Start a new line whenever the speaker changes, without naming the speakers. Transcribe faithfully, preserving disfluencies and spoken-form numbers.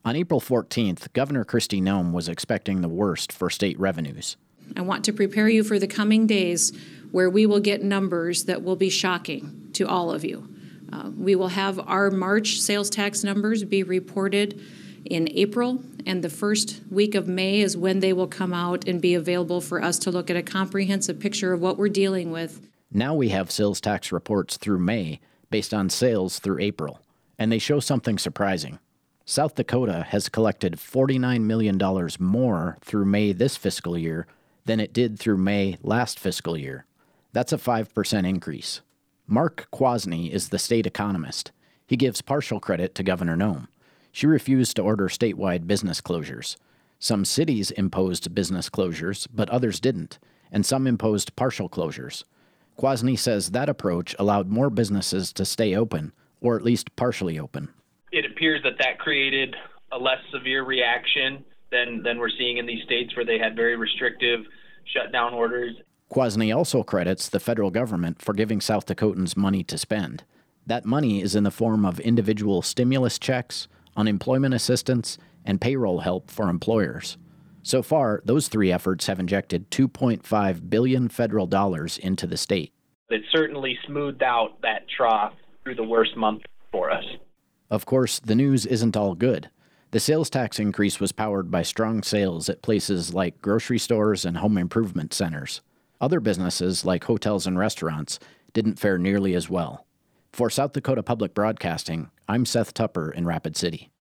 On April fourteenth, Governor Kristi Noem was expecting the worst for state revenues.
I want to prepare you for the coming days where we will get numbers that will be shocking to all of you. Uh, we will have our March sales tax numbers be reported in April, and the first week of May is when they will come out and be available for us to look at a comprehensive picture of what we're dealing with.
Now we have sales tax reports through May based on sales through April, and they show something surprising. South Dakota has collected forty-nine million dollars more through May this fiscal year than it did through May last fiscal year. That's a five percent increase. Mark Kwasny is the state economist. He gives partial credit to Governor Noem. She refused to order statewide business closures. Some cities imposed business closures, but others didn't, and some imposed partial closures. Kwasny says that approach allowed more businesses to stay open, or at least partially open.
It appears that that created a less severe reaction than, than we're seeing in these states where they had very restrictive shutdown orders.
Kwasny also credits the federal government for giving South Dakotans money to spend. That money is in the form of individual stimulus checks, unemployment assistance, and payroll help for employers. So far, those three efforts have injected two point five billion dollars federal dollars into the state.
It certainly smoothed out that trough through the worst month for us.
Of course, the news isn't all good. The sales tax increase was powered by strong sales at places like grocery stores and home improvement centers. Other businesses, like hotels and restaurants, didn't fare nearly as well. For South Dakota Public Broadcasting, I'm Seth Tupper in Rapid City.